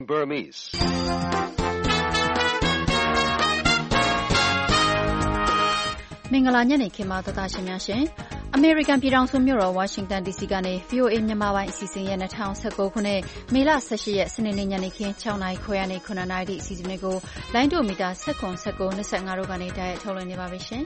Burmese. မင်္ဂလာညနေခင်းပါသောသားရှင်များရှင်အမေရိကန်ပြည်ထောင်စုမြို့တော်ဝါရှင်တန် DC ကနေ VOA မြန်မာပိုင်းအစီအစဉ်ရဲ့2019ခုနှစ်မေလ18ရက်စနေနေ့ညနေခင်း6:00နာရီခွဲကနေ9:00နာရီထိအစီအစဉ်တွေကိုလိုင်းဒိုမီတာ19 19 25တို့ကနေတိုက်ရိုက်ထုတ်လွှင့်နေပါပြီရှင်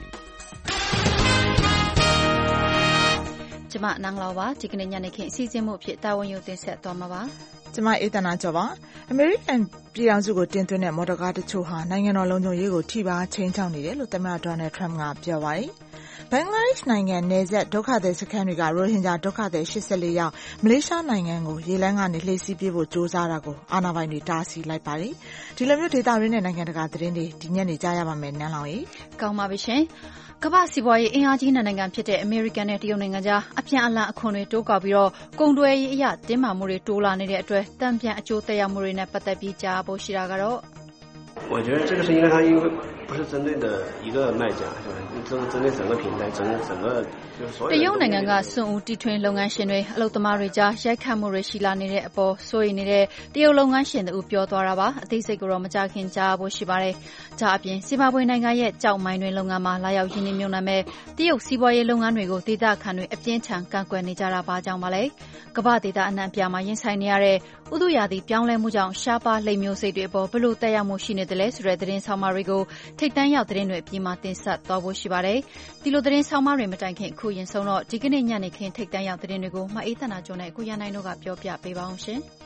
ကျမနန်းလောပါဒီကနေ့ညနေခင်းအစီအစဉ်မှုအဖြစ်တာဝန်ယူတင်ဆက်သွားမှာပါကျမအေးတနာကျော်ပါအမေရိကန်ပြည်ထောင်စုကိုတင်သွင်းတဲ့မော်တော်ကားတချို့ဟာနိုင်ငံတော်လုံခြုံရေးကိုထိပါချိန်ချောက်နေတယ်လို့သမ္မတဒေါ်နယ်ထရမ့်ကပြောပါတယ်ဘင်္ဂလားဒေ့ရှ်နိုင်ငံနယ်စပ်ဒုက္ခသည်စခန်းတွေကရိုဟင်ဂျာဒုက္ခသည်84ယောက်မလေးရှားနိုင်ငံကိုရေလမ်းကနေလှည့်စီးပြေးဖို့ကြိုးစားတာကိုအာဏာပိုင်တွေတားဆီးလိုက်ပါတယ်ဒီလိုမျိုးဒေသရင်းနဲ့နိုင်ငံတကာသတင်းတွေဒီညနေကြားရပါမယ်နန်းလောင်ကြီးကောင်းပါပြီရှင်ကမ္ဘာစီးပွားရေးအင်အားကြီးနိုင်ငံဖြစ်တဲ့အမေရိကန်နဲ့တရုတ်နိုင်ငံကြားအပြန်အလှန်အခွန်တွေတိုးကောက်ပြီးတော့ကုန်သွယ်ရေးအရတင်းမာမှုတွေတိုးလာနေတဲ့အတွက်တန်ပြန်အကျိုးသက်ရောက်မှုတွေနဲ့ပတ်သက်ပြီးကြားဖို့ရှိတာကတော့我觉得这个是因为它不是针对的一个卖家，是吧？针对整个平台，整个就是所有。 တရုတ်နိုင်ငံကစွန့်ဦးတီထွင်လုပ်ငန်းရှင်တွေအလုပ်သမားတွေကြားရိုက်ခတ်မှုတွေရှိလာနေတဲ့အပေါ်စိုးရိမ်နေတဲ့တရုတ်လုပ်ငန်းရှင်တို့ပြောသွားတာပါအသေးစိတ်ကိုတော့မကြခင်ကြားဖို့ရှိပါတယ်။ဒါအပြင်ဇင်ဘာဘွေနိုင်ငံရဲ့ကြောက်မိုင်းတွင်လုပ်ငန်းမှာလာရောက်ရင်းနှီးမြှုပ်နှံမဲ့တရုတ်စီးပွားရေးလုပ်ငန်းတွေကိုဒေသခံတွေအပြင်းထန်ကန့်ကွက်နေကြတာပါကြောင့်ပါလေ။ကမ္ဘာဒေသအနှံ့အပြားမှာရင်ဆိုင်နေရတဲ့ဥတုရာသီပြောင်းလဲမှုကြောင့်ရှားပါးလိမ်မျိုးစိတ်တွေအပေါ်ဘယ်လိုသက်ရောက်မှုရှိနေသလဲဆိုတဲ့သတင်းဆောင်မတွေကိုထိပ်တန်းရောက်သတင်းတွေအပြင်မှာတင်ဆက်သွားဖို့ရှိပါတယ်။ဒီလိုသတင်းဆောင်မတွေမတိုင်ခင်အခုရင်ဆုံးတော့ဒီကနေ့ညနေခင်းထိပ်တန်းရောက်သတင်းတွေကိုမအေးသနာကျော်နဲ့ကိုရန်နိုင်တို့ကပြောပြပေးပါအောင်ရှင်။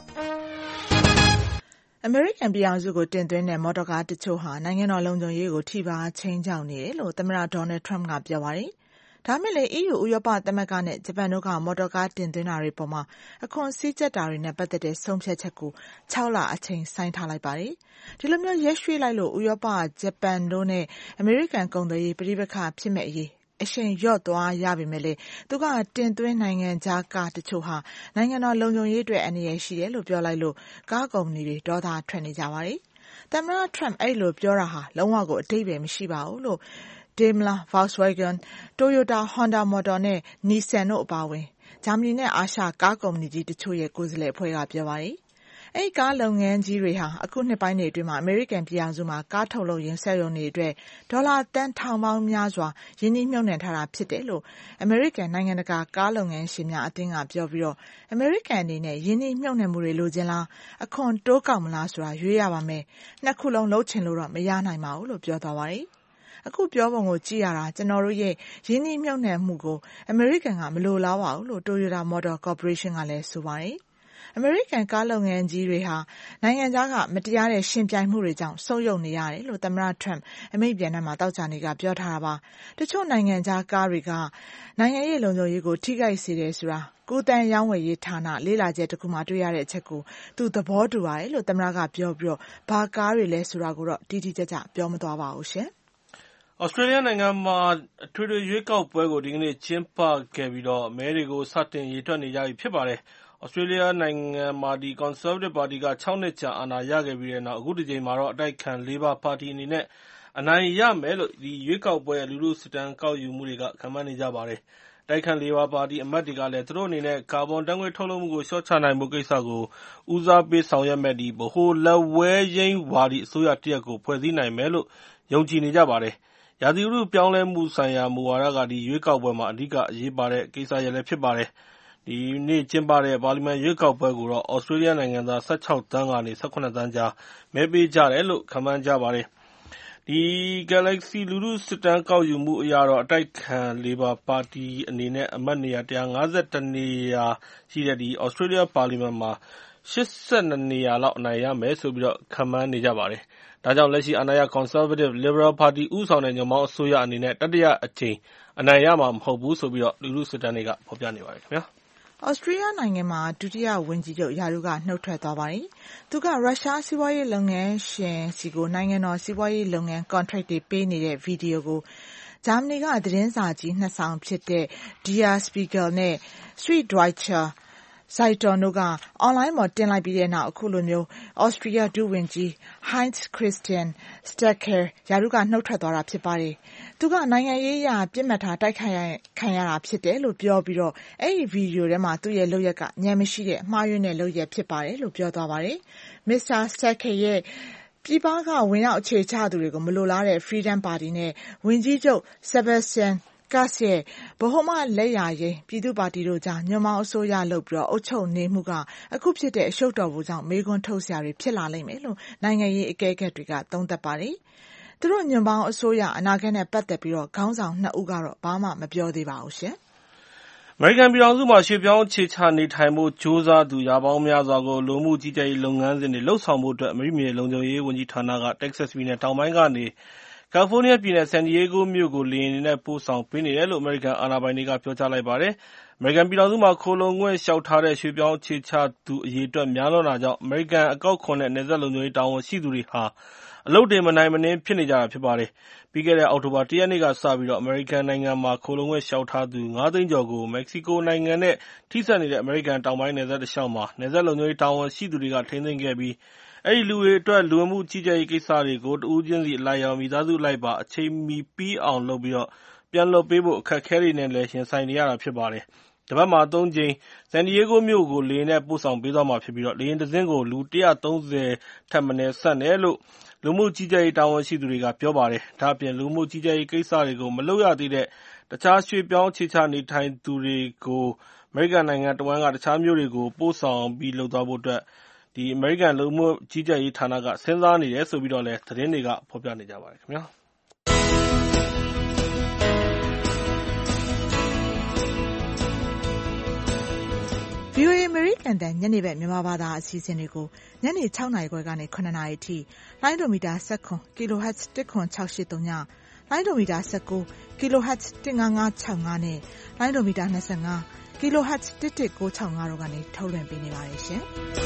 အမေရိကန်ပြည်ထောင်စုကိုတင်သွင်းတဲ့မော်တော်ကားတချို့ဟာနိုင်ငံတော်လုံခြုံရေးကိုထိပါချိန်ချောက်နေတယ်လို့သမ္မတဒေါ်နယ်ထရမ့်ကပြောပါတယ်။ဒါမဲ့လေ EU ဥရောပသမဂ္ဂနဲ့ဂျပန်တို့ကမော်တော်ကားတင်သွင်းတာတွေပေါ်မှာအခွန်စည်းကျပ်တာတွေနဲ့ပတ်သက်တဲ့ဆုံးဖြတ်ချက်ကို6လအချိန်ဆိုင်းထားလိုက်ပါတယ်။ဒီလိုမျိုးရက်ရွှေ့လိုက်လို့ဥရောပဂျပန်တို့နဲ့အမေရိကန်ကုန်သွယ်ရေးပြည်ပခါဖြစ်မဲ့အရေးအရှင်ရော့သွားရပြီမဲ့လေသူကတင်သွင်းနိုင်ငံခြားကားတချို့ဟာနိုင်ငံတော်လုံခြုံရေးအတွက်အန္တရာယ်ရှိတယ်လို့ပြောလိုက်လို့ကားကုမ္ပဏီတွေဒေါသထွက်နေကြပါတယ်။သမ္မတထရမ့်အဲ့လိုပြောတာဟာလုံးဝကိုအတိတ်ပဲမရှိပါဘူးလို့Daimler, Volkswagen, Toyota, Honda Motor နဲ့ Nissan တို့အပါအဝင်ဂျာမနီနဲ့အာရှကားကုမ္ပဏီကြီးတချို့ရဲ့ကိုယ်စားလှယ်အဖွဲ့ကပြောပါတယ်။အဲ့ကားလုပ်ငန်းကြီးတွေဟာအခုနှစ်ပိုင်းတွေအတွင်းမှာအမေရိကန်ပြည်ထောင်စုမှာကားထုတ်လုပ်ရင်းစက်ရုံတွေအတွက်ဒေါ်လာတန်ထောင်ပေါင်းများစွာရင်းနှီးမြှုပ်နှံထားတာဖြစ်တယ်လို့အမေရိကန်နိုင်ငံတကာကားလုပ်ငန်းရှင်များအသင်းကပြောပြီးတော့အမေရိကန်အနေနဲ့ရင်းနှီးမြှုပ်နှံမှုတွေလိုချင်လားအခွန်တိုးကောက်မလားဆိုတာရွေးရပါမယ်။နှစ်ခုလုံးလုပ်ချင်လို့တော့မရနိုင်ပါဘူးလို့ပြောသွားပါတယ်။အခုပြောပုံကိုကြည့်ရတာကျွန်တော်တို့ရဲ့ရင်းနှီးမြှုပ်နှံမှုကိုအမေရိကန်ကမလိုလားပါဘူးလို့ Toyota Motor Corporation ကလည်းဆိုပါတယ်။အမေရိကန်ကားလုပ်ငန်းကြီးတွေဟာနိုင်ငံခြားကမတရားတဲ့ရှင်ပြိုင်မှုတွေကြောင့်ဆုတ်ယုတ်နေရတယ်လို့သမ္မတထရမ့်အမိန့်ပြန်တဲ့မှာတောက်ချနေကပြောထားတာပါ။တချို့နိုင်ငံခြားကားတွေကနိုင်ငံရေးလုံခြုံရေးကိုထိခိုက်စေတယ်ဆိုတာကိုယ်တန်ရောင်းဝယ်ရေးဌာနလေးလာချက်တခုမှတွေ့ရတဲ့အချက်ကိုသူသဘောတူပါတယ်လို့သမ္မတကပြောပြီးတော့ဘာကားတွေလဲဆိုတာကိုတော့တိတိကျကျပြောမသွားပါဘူးရှင်။ဩစတြေးလျနိုင်ငံမှာအထွေထွေရွေးကောက်ပွဲကိုဒီကနေ့ကျင်းပခဲ့ပြီးတော့မဲတွေကိုစတင်ရေတွက်နေကြပြီဖြစ်ပါတယ်။ဩစတြေးလျနိုင်ငံမှာကွန်ဆာဗေးတစ်ပါတီက6နှစ်ကြာအာဏာရခဲ့ပြီးတဲ့နောက်အခုတစ်ကြိမ်မှာတော့အတိုက်အခံလေဘာပါတီအနေနဲ့အနိုင်ရမယ်လို့ရွေးကောက်ပွဲလူထုစစ်တမ်းကောက်ယူမှုတွေကခန့်မှန်းနေကြပါတယ်။အတိုက်အခံလေဘာပါတီအမတ်တွေကလည်းသူတို့အနေနဲ့ကာဗွန်ဓာတ်ငွေ့ထုတ်လွှတ်မှုကိုလျှော့ချနိုင်ဖို့ကိစ္စကိုဦးစားပေးဆောင်ရွက်မယ့်ဗဟိုလက်ဝဲယိမ်းဝါဒီအစိုးရတရပ်ကိုဖွဲ့စည်းနိုင်မယ်လို့ယုံကြည်နေကြပါတယ်။ရာသီဥတုပြောင်းလဲမှုဆိုင်ရာမူဝါဒကရွေးကောက်ပွဲမှာအဓိကအရေးပါတဲ့ကိစ္စရပ်လည်းဖြစ်ပါတယ်။ဒီနေ့ကျင်းပတဲ့ပါလီမန်ရွေးကောက်ပွဲကိုတော့ဩစတြေးလျနိုင်ငံသား16သန်းကနေ18သန်းကြားမဲပေးကြတယ်လို့ခန့်မှန်းကြပါတယ်။ဒီ Galaxy လူထုစစ်တမ်းကောက်ယူမှုအရတော့အတိုက်အခံလေဘာပါတီအနေနဲ့အမတ်နေရာ151နေရာရှိတဲ့ဩစတြေးလျပါလီမန်မှာ82နေရာလောက်အနိုင်ရမယ်ဆိုပြီးတော့ခန့်မှန်းနေကြပါတယ်။ဒါကြောင့်လက်ရှိအာဏာရ Conservative Liberal ပါတီဦးဆောင်တဲ့ညွန့်ပေါင်းအစိုးရအနေနဲ့တတိယအကြိမ်အနိုင်ရမှာမဟုတ်ဘူးဆိုပြီးတော့လူထုစစ်တမ်းတွေကဖော်ပြနေပါတယ်ခင်ဗျာ။ဩစတြေးလျနိုင်ငံမှာဒုတိယဝန်ကြီးချုပ်ရာထူးကနှုတ်ထွက်သွားပါတယ်။သူကရုရှားစီးပွားရေးလုပ်ငန်းရှင်စီကိုနိုင်ငံတော်စီးပွားရေးလုပ်ငန်း contract တွေပေးနေတဲ့ဗီဒီယိုကိုဂျာမနီကသတင်းစာကြီးနှစ်ဆောင်ဖြစ်တဲ့ Der Spiegel နဲ့ Süddeutsche စိုက်တော်တို့ကအွန်လိုင်းပေါ်တင်လိုက်ပြီးတဲ့နောက်အခုလိုမျိုးဩစတြီးယားဒုဝန်ကြီး Heinz Christian Strache ရာထူးကနှုတ်ထွက်သွားတာဖြစ်ပါတယ်။သူကနိုင်ငံရေးအရပြစ်မှတ်ထားတိုက်ခိုက်ခံရတာဖြစ်တယ်လို့ပြောပြီးတော့အဲ့ဒီဗီဒီယိုထဲမှာသူ့ရဲ့လုပ်ရက်ကဉာဏ်မရှိတဲ့မှားယွင်းတဲ့လုပ်ရက်ဖြစ်ပါတယ်လို့ပြောသွားပါတယ်။ Mr. Strache ရဲ့ပြည်ပကဝင်ရောက်အခြေချသူတွေကိုမလိုလားတဲ့ Freedom Party နဲ့ဝန်ကြီးချုပ် Sebastian Kurz ရဲ့ဗဟိုမလက်ယာယိမ်းပြည်သူ့ပါတီတို့ကြားညွန့်ပေါင်းအစိုးရလုပ်ပြီးအုပ်ချုပ်နေမှုကအခုဖြစ်တဲ့အရှုပ်တော်ပုံကြောင့်မေးခွန်းထုတ်စရာတွေဖြစ်လာလိမ့်မယ်လို့နိုင်ငံရေးအကဲခတ်တွေကသုံးသပ်ပါတယ်။သူတို့ညွန့်ပေါင်းအစိုးရအနာဂတ်နဲ့ပတ်သက်ပြီးခေါင်းဆောင်2ဦးကတော့ဘာမှမပြောသေးပါဘူးရှင်။အမေရိကန်ပြည်ထောင်စုမှာရွှေ့ပြောင်းအခြေချနေထိုင်ဖို့ကြိုးစားသူရာပေါင်းများစွာကိုလူမှုကြီးကြပ်ရေးလုပ်ငန်းစဉ်တွေလှုပ်ဆောင်ဖို့အတွက်အမေရိကန်လုံခြုံရေးဝန်ကြီးဌာနကတက္ကဆက်ပြည်နယ်တောင်ပိုင်းကနေကယ်လီဖိုးနီးယားပြည်နယ်ဆန်ဒီယေဂိုမြို့ကိုလေယာဉ်တွေနဲ့ပို့ဆောင်ပေးနေတယ်လို့အမေရိကန်အာဏာပိုင်တွေကပြောကြားလိုက်ပါတယ်။အမေရိကန်ပြည်ထောင်စုမှာခိုလှုံခွင့်လျှောက်ထားတဲ့ရွှေ့ပြောင်းအခြေချသူအရေအတွက်များလွန်းတာကြောင့်အမေရိကန်အကောက်ခွန်နဲ့နယ်စပ်လုံခြုံရေးတာဝန်ရှိသူတွေဟာအလုပ်တွေမနိုင်မနင်းဖြစ်နေကြတာဖြစ်ပါတယ်။ပြီးခဲ့တဲ့အောက်တိုဘာ၁ ရက်နေ့ကစပြီးအမေရိကန်နိုင်ငံမှာခိုလှုံခွင့်လျှောက်ထားသူ5 သိန်းကျော်ကိုမက္ကဆီကိုနိုင်ငံနဲ့ထိစပ်နေတဲ့အမေရိကန်တောင်ပိုင်းနယ်စပ်တလျှောက်မှာနယ်စပ်လုံခြုံရေးတာဝန်ရှိသူတွေကထိန်းသိမ်းခဲ့ပြီးအဲဒီလူတွေအတွက်လူဝင်မှုကြီးကြပ်ရေးကိစ္စတွေကိုတဦးချင်းစီအလိုက်ရောမိသားစုလိုက်ပါအချိန်မီပြီးအောင်လုပ်ပြီးပြန်လွှတ်ပေးဖို့အခက်အခဲတွေနဲ့လည်းရင်ဆိုင်နေရတာဖြစ်ပါတယ်။တပတ်မှာ3 ကြိမ်ဆန်ဒီယေဂိုမြို့ကိုလေယာဉ်နဲ့ပို့ဆောင်ပေးသွားမှာဖြစ်ပြီးလေယာဉ်တစ်စင်းကိုလူ130ထက်မနည်းဆန့်တယ်လို့လူမှုကြီးကြပ်ရေးတာဝန်ရှိသူတွေကပြောပါတယ်။ဒါ့အပြင်လူမှုကြီးကြပ်ရေးကိစ္စတွေကိုမလုပ်ရသေးတဲ့တခြားရွှေ့ပြောင်းအခြေချနေထိုင်သူတွေကိုအမေရိကန်နိုင်ငံတဝန်းကတခြားမြို့တွေကိုပို့ဆောင်ပြီးလုပ်သွားဖို့အတွက်အမေရိကန်လူမှုကြီးကြပ်ရေးဌာနကစဉ်းစားနေတယ်လို့လည်းသတင်းတွေကဖော်ပြနေကြပါတယ်ခင်ဗျာ။ VOA အမေရိကန်တန်ညနေဘက်မြန်မာဘာသာအစီအစဉ်တွေကိုညနေ6 နာရီခွဲကနေ9 နာရီအထိလိုင်းဒိုမီတာ16 kHz 10683ညလိုင်းဒိုမီတာ19 kHz 15565နဲ့လိုင်းဒိုမီတာ25 kHz 11965တို့ကနေထုတ်လွှင့်ပေးနေပါတယ်ရှင်။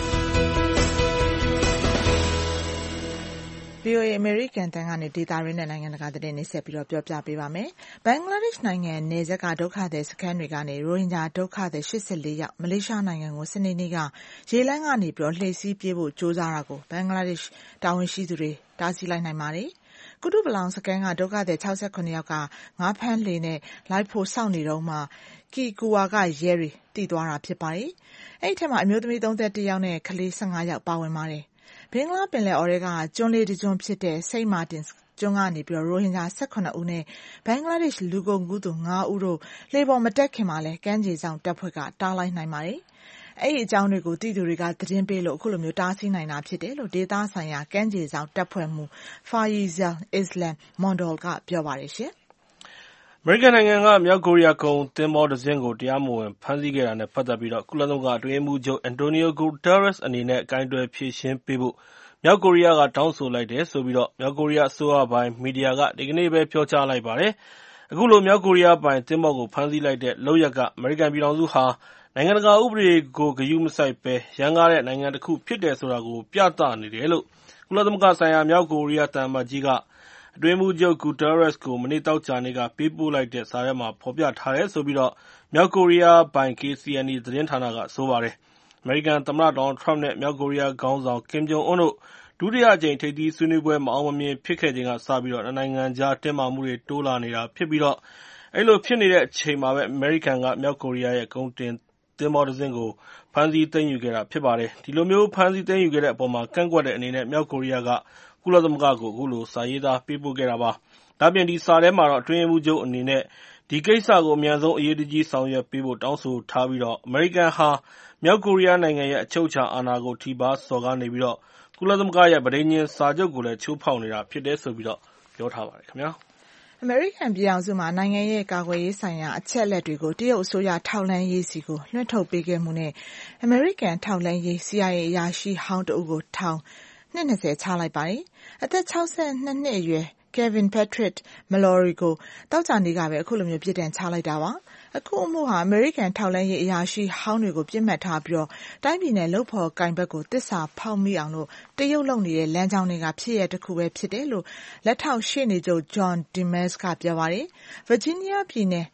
VOA အမေရိကန်တန်ကနေဒေတာရင်းနဲ့နိုင်ငံတကာသတင်းတွေဆက်ပြီးပြောပြပေးပါမယ်။ဘင်္ဂလားဒေ့ရှ်နိုင်ငံနယ်စပ်ကဒုက္ခသည်စခန်းတွေကနေရိုဟင်ဂျာဒုက္ခသည်84ယောက်မလေးရှားနိုင်ငံကိုစနေနေ့ကရေလမ်းကနေလှည့်စီးပြေးဖို့ကြိုးစားတာကိုဘင်္ဂလားဒေ့ရှ်တာဝန်ရှိသူတွေတားဆီးလိုက်နိုင်ပါတယ်။ကုတုပလောင်စခန်းကဒုက္ခသည်68ယောက်ကငါးဖမ်းလှေနဲ့လိုက်ဖို့စောင့်နေတော့မှကီကူဝါကရဲတွေတီးသွားတာဖြစ်ပါတယ်။အဲ့ဒီထဲမှာအမျိုးသမီး31ယောက်နဲ့ကလေး15ယောက်ပါဝင်ပါတယ်။ဘင်္ဂလားပင်လယ်အော်ထဲကကျွန်းလေးတစ်ကျွန်းဖြစ်တဲ့စိန့်မာတင်ကျွန်းကနေရိုဟင်ဂျာ18ဦးနဲ့ဘင်္ဂလားဒေ့ရှ်လူကုန်ကူးသူ5ဦးတို့လှေပေါ်မတက်ခင်မှာလဲကမ်းခြေစောင့်တပ်ဖွဲ့ကတားလိုက်နိုင်ပါတယ်။အဲ့ဒီအကြောင်းတွေကိုတိသူတွေကသတင်းပေးလို့အခုလိုမျိုးတားဆီးနိုင်တာဖြစ်တယ်လို့ဒေသဆိုင်ရာကမ်းခြေစောင့်တပ်ဖွဲ့မှူး Faisal Islam Mondol ကပြောပါတယ်ရှင်။အမေရိကန်နိုင်ငံကမြောက်ကိုရီးယားကုန်သင်္ဘောတစ်စင်းကိုတရားမဝင်ဖမ်းဆီးခဲ့တာနဲ့ပတ်သက်ပြီးကုလသမဂ္ဂအတွင်းရေးမှူးချုပ် Antonio Guterres အနေနဲ့ကိုင်တွယ်ဖြေရှင်းပေးဖို့မြောက်ကိုရီးယားကတောင်းဆိုလိုက်တယ်ဆိုပြီးမြောက်ကိုရီးယားအစိုးရပိုင်မီဒီယာကဒီကနေ့ပဲပြောကြားလိုက်ပါတယ်။အခုလိုမြောက်ကိုရီးယားပိုင်သင်္ဘောကိုဖမ်းဆီးလိုက်တဲ့လုပ်ရပ်ကအမေရိကန်ပြည်ထောင်စုဟာနိုင်ငံတကာဥပဒေကိုဂရုမစိုက်ဘဲရန်ကားတဲ့နိုင်ငံတစ်ခုဖြစ်တယ်ဆိုတာကိုပြသနေတယ်လို့ကုလသမဂ္ဂဆိုင်ရာမြောက်ကိုရီးယားသံအမတ်ကြီးကအတွင်းရေးမှူးချုပ် Guterres ကိုမနေ့သောကြာနေ့ကပေးပို့လိုက်တဲ့စာထဲမှာဖော်ပြထားတယ်ဆိုပြီးမြောက်ကိုရီးယားပိုင် KCNA သတင်းဌာနကဆိုပါတယ်။အမေရိကန်သမ္မတဒေါ်နယ်လ်ထရမ့်နဲ့မြောက်ကိုရီးယားခေါင်းဆောင်ကင်ဂျုံအွန်းတို့ဒုတိယအကြိမ်ထိပ်သီးဆွေးနွေးပွဲမအောင်မမြင်ဖြစ်ခဲ့ချိန်ကစပြီးနှစ်နိုင်ငံကြားတင်းမာမှုတွေတိုးလာနေတာဖြစ်ပြီးအဲဒီလိုဖြစ်နေတဲ့အချိန်မှာပဲအမေရိကန်ကမြောက်ကိုရီးယားရဲ့ကုန်တင်သင်္ဘောတစ်စင်းကိုဖမ်းဆီးသိမ်းယူခဲ့တာဖြစ်ပါတယ်။ဒီလိုမျိုးဖမ်းဆီးသိမ်းယူခဲ့တဲ့အပေါ်မှာကန့်ကွက်တဲ့အနေနဲ့မြောက်ကိုရီးယားကကုလသမဂ္ဂကိုအခုလိုစာရေးသားပေးပို့ခဲ့တာပါ။ဒါ့အပြင်ဒီစာထဲမှာအတွင်းရေးမှူးချုပ်အနေနဲ့ဒီကိစ္စကိုအမြန်ဆုံးအရေးတကြီးဆောင်ရွက်ပေးဖို့တောင်းဆိုထားပြီးအမေရိကန်ဟာမြောက်ကိုရီးယားနိုင်ငံရဲ့အချုပ်အခြာအာဏာကိုထိပါးစော်ကားနေပြီးကုလသမဂ္ဂရဲ့ပဋိညာဉ်စာချုပ်ကိုလည်းချိုးဖောက်နေတာဖြစ်တယ်ဆိုပြီးပြောထားပါတယ်ခင်ဗျာ။အမေရိကန်ပြည်ထောင်စုမှာနိုင်ငံရဲ့ကာကွယ်ရေးဆိုင်ရာအချက်အလက်တွေကိုတရုတ်အစိုးရထောက်လှမ်းရေးစီကိုလွှင့်ထုတ်ပေးခဲ့မှုနဲ့အမေရိကန်ထောက်လှမ်းရေး CIA အရာရှိဟောင်းတဦးကိုထောင်နှစ်20ချလိုက်ပါတယ်။အသက်62နှစ်အရွယ် Kevin Patrick Mallory ကိုတောက်ကြနေကပဲအခုလိုမျိုးပြစ်ဒဏ်ချလိုက်တာပါ။အခုအမှုဟာအမေရိကန်ထောက်လှမ်းရေးအရာရှိဟောင်းတွေကိုပြစ်မှတ်ထားပြီးတိုင်းပြည်နဲ့လုပ်ဖော်ကိုင်ဘက်ကိုတစ္ဆာဖောက်မိအောင်လို့တရုတ်လုပ်နေတဲ့လမ်းကြောင်းတွေကဖြစ်ရတစ်ခုပဲဖြစ်တယ်လို့လက်ထောက်ရှေ့နေချုပ် John Demers ကပြောပါတယ်။ Virginia ပြည်နယ်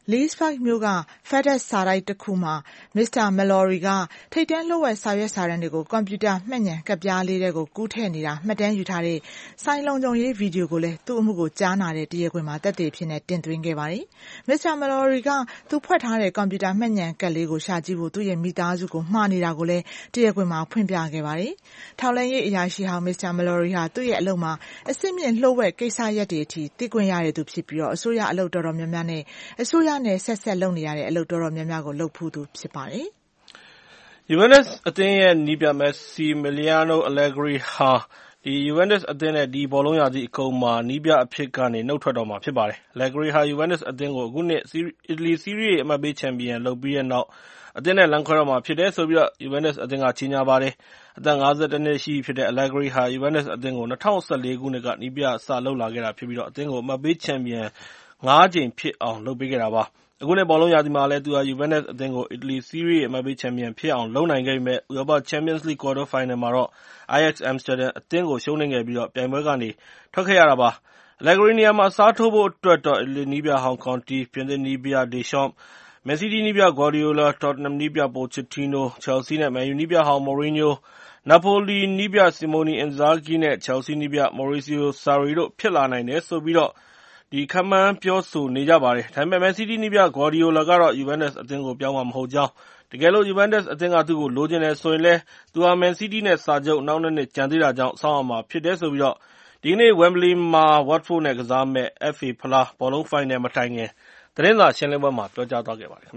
Leesburg မြို့က FedEx စာတိုက်တစ်ခုမှာ Mr. Mallory ကထိပ်တန်းလျှို့ဝှက်စာရွက်စာတမ်းတွေကိုကွန်ပျူတာမှတ်ဉာဏ်ကပ်ပြားလေးထဲကိုကူးထည့်နေတာမှတ်တမ်းယူထားတဲ့ဆိုင်လုံခြုံရေးဗီဒီယိုကိုလည်းသူ့အမှုကိုကြားနာတဲ့တရားခွင်မှာသက်သေဖြစ်နေတင်သွင်းခဲ့ပါတယ်။ Mr. Mallory ကသူဖွက်ထားတဲ့ကွန်ပျူတာမှတ်ဉာဏ်ကပ်လေးကိုရှာကြည့်ဖို့သူ့ရဲ့မိသားစုကိုမှားနေတာကိုလည်းတရားခွင်မှာဖွင့်ပြခဲ့ပါတယ်။ထောက်လှမ်းရေးအရာရှိဟောင်း Mr. Mallory ဟာသူ့ရဲ့အလုပ်မှာအဆင့်မြင့်လျှို့ဝှက်ကိစ္စရပ်တွေအထိသိခွင့်ရတဲ့သူဖြစ်ပြီးအစိုးရအလုပ်တော်တော်များများနဲ့အစိုးရနဲ့ဆက်လုပ်နေရတဲ့အလုပ်တော်တော်များများကိုလုပ်ဖူးသူဖြစ်ပါတယ်။ Juventus အသင်းရဲ့နီးပြ Massimiliano Allegri ဟာ Juventus အသင်းနဲ့ဒီဘောလုံးရာသီအကုန်မှာနီးပြအဖြစ်ကနေနှုတ်ထွက်တော့မှာဖြစ်ပါတယ်။ Allegri ဟာ Juventus အသင်းကိုအခုနှစ်အီတလီစီးရီးရေးအမှတ်ပေးချန်ပီယံလုပ်ပြီးတဲ့နောက်အသင်းနဲ့လမ်းခွဲတော့မှာဖြစ်တယ်ဆိုပြီး Juventus အသင်းကကြေညာပါတယ်။အသက် 51 နှစ်ရှိပြီဖြစ်တဲ့ Allegri ဟာ Juventus အသင်းကို2014 ခုနှစ်ကနီးပြစလုပ်လာခဲ့တာဖြစ်ပြီးအသင်းကိုအမှတ်ပေးချန်ပီယံ 5 ကြိမ်ဖြစ်အောင်လုပ်ပေးခဲ့တာပါ။အခုနှစ်ဘောလုံးရာသီမှာလည်းသူဟာ Juventus အသင်းကိုအီတလီစီးရီးရေးအမှတ်ပေးချန်ပီယံဖြစ်အောင်လုပ်နိုင်ခဲ့ပေမဲ့ဥရောပ Champions League ကွာတားဖိုင်နယ်မှာတော့ Ajax Amsterdam အသင်းကိုရှုံးနိမ့်ခဲ့ပြီးပြိုင်ပွဲကနေထွက်ခဲ့ရတာပါ။ Allegri နေရာမှာအစားထိုးဖို့အတွက်တော့အီတလီနည်းပြဟောင်း Conte, ပြင်သစ်နည်းပြ Deschamps, Man City နည်းပြ Guardiola, Tottenham နည်းပြ Pochettino, Chelsea နဲ့ Man U နည်းပြဟောင်း Mourinho, Napoli နည်းပြ Simone Inzaghi နဲ့ Chelsea နည်းပြ Maurizio Sarri တို့ဖြစ်လာနိုင်တယ်ဆိုပြီးခန့်မှန်းပြောဆိုနေကြပါတယ်။ ဒါပေမဲ့ Man City နည်းပြ Guardiola ကတော့ Juventus အသင်းကိုပြောင်းမှာမဟုတ်ကြောင်းတကယ်လို့ Juventus အသင်းကသူ့ကိုလိုချင်တယ်ဆိုရင်လည်းသူဟာ Man City နဲ့စာချုပ်နောက် 2 နှစ်ကျန်သေးတာကြောင့်စောင့်ရမှာဖြစ်တယ်ဆိုပြီးဒီကနေ့ Wembley မှာ Watford နဲ့ကစားမယ့် FA ဖလားဘောလုံးဖိုင်နယ်မတိုင်ခင်သတင်းစာရှင်းလင်းပွဲမှာပြောကြားသွားခဲ့ပါတယ်။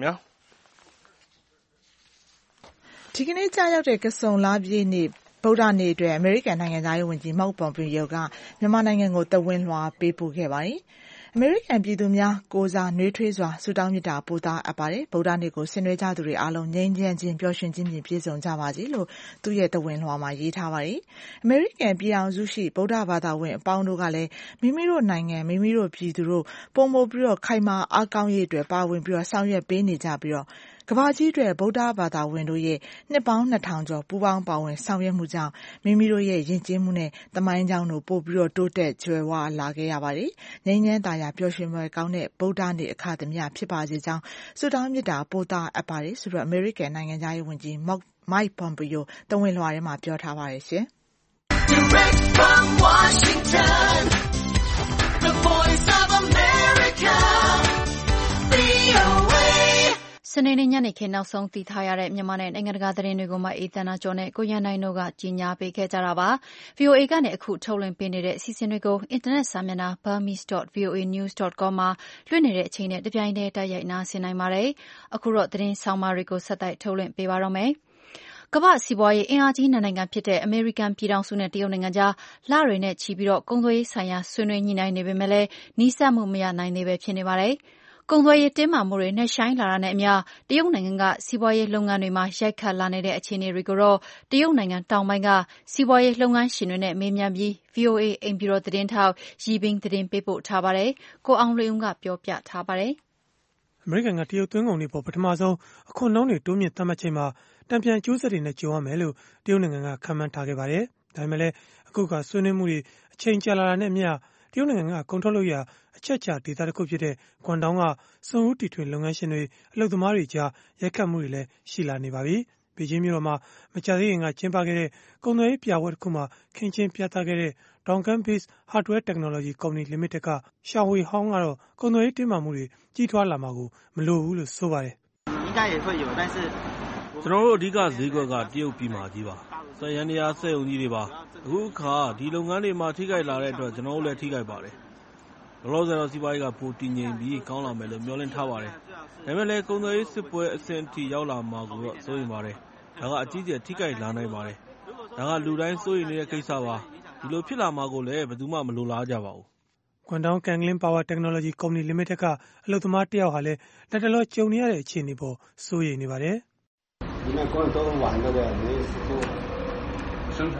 ဒီကနေ့ကြာရောက်တဲ့ကဆုန်လပြည့်နေ့ဗုဒ္ဓနေ့အတွက်အမေရိကန်နိုင်ငံသားရေးဝန်ကြီး Mike Pompeo ကမြန်မာနိုင်ငံကိုသဝဏ်လွှာပေးပို့ခဲ့ပါတယ်။အမေရိကန်ပြည်သူများကိုးစားနှွေးထွေးစွာဆုတောင်းမေတ္တာပို့သအပ်ပါတယ်။ဗုဒ္ဓနေ့ကိုဆင်နွှဲကြသူတွေအားလုံးငြိမ်းချမ်းခြင်းပျော်ရွှင်ခြင်းဖြင့်ပြည့်စုံကြပါစေလို့သူ့ရဲ့သဝဏ်လွှာမှာရေးထားပါတယ်။အမေရိကန်ပြည်ထောင်စုရှိဗုဒ္ဓဘာသာဝင်အပေါင်းတို့ကလည်းမိမိတို့နိုင်ငံမိမိတို့ပြည်သူတို့ပိုမိုပြီးခိုင်မာအားကောင်းရေးအတွက်ပါဝင်ပြီးဆောင်ရွက်ပေးနေကြပြီးကမ္ဘာကြီးအတွက်ဗုဒ္ဓဘာသာဝင်တို့ရဲ့နှစ်ပေါင်း 2000 ကျော်ပူးပေါင်းပါဝင်ဆောင်ရွက်မှုကြောင့်မိမိတို့ရဲ့ယဉ်ကျေးမှုနဲ့သမိုင်းကြောင်းတို့ပိုပြီးတိုးတက်ကြွယ်ဝလာခဲ့ရပါတယ်။ငြိမ်းချမ်းသာယာပျော်ရွှင်ဖွယ်ကောင်းတဲ့ဗုဒ္ဓနေ့အခါသမယဖြစ်ပါစေကြောင်းဆုတောင်းမေတ္တာပို့သအပ်ပါတယ်ဆိုတော့အမေရိကန်နိုင်ငံသားရေးဝန်ကြီး Mike Pompeo သဝဏ်လွှာထဲမှာပြောထားပါတယ်ရှင်။ Direct from Washington, the voice of America, VOA စနေနေ့ညနေခင်းနောက်ဆုံးသိထားရတဲ့မြန်မာနဲ့နိုင်ငံတကာသတင်းတွေကိုမှအေးသန္တာကျော်နဲ့ကိုရန်နိုင်တို့ကကြီးညာပေးခဲ့ကြတာပါ။ VOA ကနေအခုထုတ်လွှင့်ပေးနေတဲ့အစီအစဉ်တွေကိုအင်တာနက်စာမျက်နှာ burmese.voanews.com မှာလွှင့်နေတဲ့အချိန်နဲ့တပြိုင်တည်းတိုက်ရိုက်နားဆင်နိုင်ပါတယ်။အခုတော့သတင်းဆောင်မတွေကိုဆက်တိုက်ထုတ်လွှင့်ပေးပါတော့မယ်။ကမ္ဘာ့စီးပွားရေးအင်အားကြီးနိုင်ငံဖြစ်တဲ့အမေရိကန်ပြည်ထောင်စုနဲ့တရုတ်နိုင်ငံကြားလတွေနဲ့ချီပြီးကုန်သွယ်ရေးဆိုင်ရာဆွေးနွေးညှိနှိုင်းနေပေမဲ့လည်းနီးစပ်မှုမရနိုင်သေးပဲဖြစ်နေပါတယ်။ကုန်သွယ်ရေးတင်းမာမှုတွေနက်ရှိုင်းလာတာနဲ့အမျှတရုတ်နိုင်ငံကစီးပွားရေးလုပ်ငန်းတွေမှာရိုက်ခတ်လာနေတဲ့အခြေအနေတွေကိုတော့တရုတ်နိုင်ငံတောင်ပိုင်းကစီးပွားရေးလုပ်ငန်းရှင်တွေနဲ့မေးမြန်းပြီး VOA အိမ်ဖြူတော်သတင်းထောက်ရီဘင်းသတင်းပေးပို့ထားပါတယ်။ကိုအောင်လွင်ဦးကပြောပြထားပါတယ်။အမေရိကန်ကတရုတ်သွင်းကုန်တွေပေါ်ပထမဆုံးအခွန်နှုန်းတွေတိုးမြင့်သတ်မှတ်ချိန်မှာတံပြန်အကျိုးဆက်တွေနဲ့ကြုံရမယ်လို့တရုတ်နိုင်ငံကခန့်မှန်းထားခဲ့ပါတယ်။ဒါပေမဲ့လည်းအခုကဆွေးနွေးမှုတွေအချိန်ကြာလာတာနဲ့အမျှတရုတ်နိုင်ငံကကုန်ထုတ်လုပ်ရာအချက်အခြာဒေသတစ်ခုဖြစ်တဲ့ကွမ်တောင်ကစွန့်ဦးတီထွင်လုပ်ငန်းရှင်တွေအလုပ်သမားတွေကြားရိုက်ခတ်မှုတွေလည်းရှိလာနေပါပြီ။ဘေကျင်းမြို့တော်မှာမကြာသေးခင်ကကျင်းပခဲ့တဲ့ကုန်သွယ်ရေးပြပွဲတစ်ခုမှာခင်းကျင်းပြသခဲ့တဲ့ Dongguan Based Hardware Technology Company Limited ကရှာဝေဟောင်းကတော့ကုန်သွယ်ရေးတင်းမာမှုတွေကြီးထွားလာမှာကိုမလိုဘူးလို့ဆိုပါတယ်။ကျွန်တော်တို့အဓိကဈေးကွက်ကတရုတ်ပြည်မကြီးပါ။စက်ယန္တရားစက်ရုံကြီးတွေပါ။အခုအခါဒီလုပ်ငန်းတွေမှာထိခိုက်လာတဲ့အတွက်ကျွန်တော်တို့လည်းထိခိုက်ပါတယ်။လောလောဆယ်တော့စီးပွားရေးကပိုတည်ငြိမ်ပြီးကောင်းလာမယ်လို့မျှော်လင့်ထားပါတယ်။ဒါပေမဲ့လည်းကုန်သွယ်ရေးစစ်ပွဲအဆင့်အထိရောက်လာမှာကိုတော့စိုးရိမ်ပါတယ်။ဒါကအကြီးအကျယ်ထိခိုက်လာနိုင်ပါတယ်။ဒါကလူတိုင်းစိုးရိမ်နေတဲ့ကိစ္စပါ။ဒီလိုဖြစ်လာမှာကိုလည်းဘယ်သူမှမလိုလားကြပါဘူး။ကွမ်တောင် Kangling Power Technology Company Limited ကအလုပ်သမားတစ်ယောက်ဟာလည်းလက်တလောကြုံနေရတဲ့အခြေအနေပေါ်စိုးရိမ်နေပါတယ်။